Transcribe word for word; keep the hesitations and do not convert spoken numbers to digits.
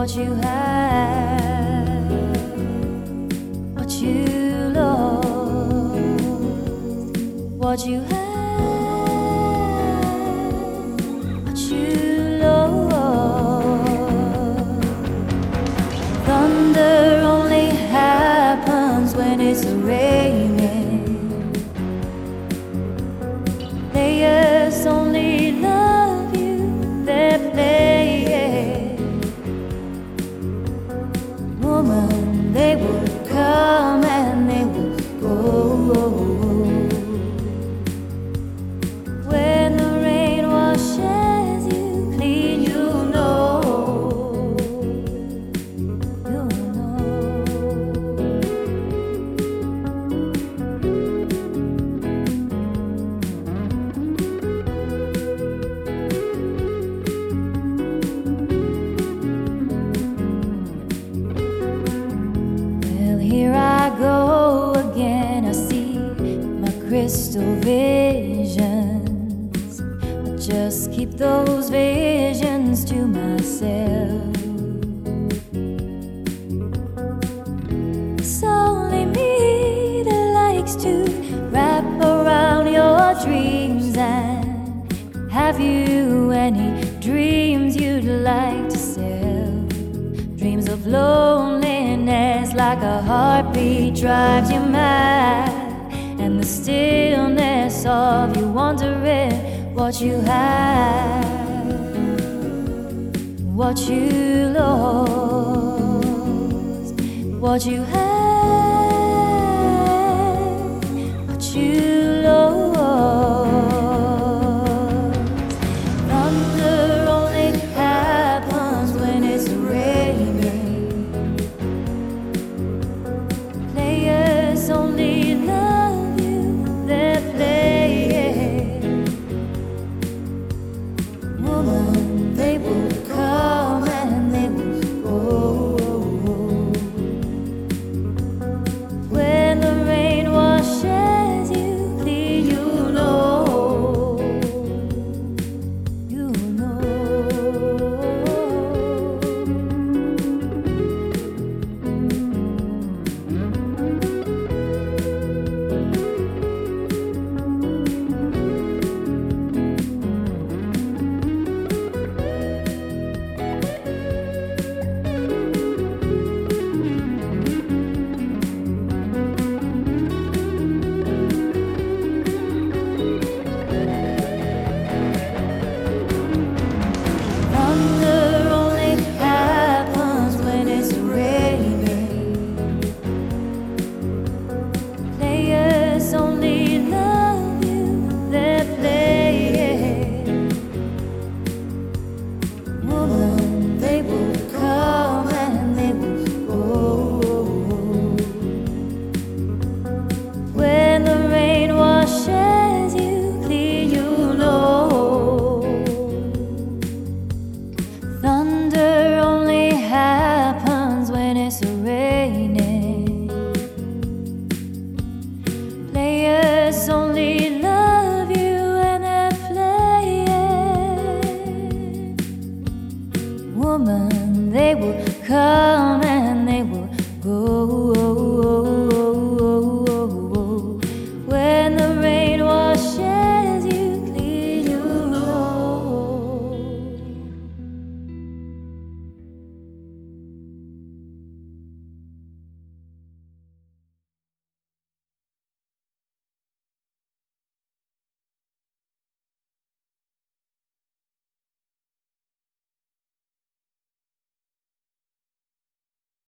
what you have, what you lost, what you have, what you lost. Thunder only happens when it's raining. Players only love you, they're playing. Woman, they will come and they will go. When the rain washes you clean, you know, you know. Well, here I go again. I see my crystal visions. I just keep those visions to myself. It's only me that likes to wrap around your dreams. And have you any dreams you'd like to sell? Dreams of loneliness, like a heartbeat drives you mad, and the stillness of you wondering what you have, what you lost, what you have, what you lost. Thunder only happens when it's raining. Players only love you, they're playing. Woman, they will come and they will go. When the rain washes you clean, you know, you know. Thunder only happens when it's raining. Players only love you, they're playing. Woman, they will come and they will go. When the rain washes you clean, you know. Thunder only happens when it's raining. Players only love you and they're playing. Woman, they will come and they will go.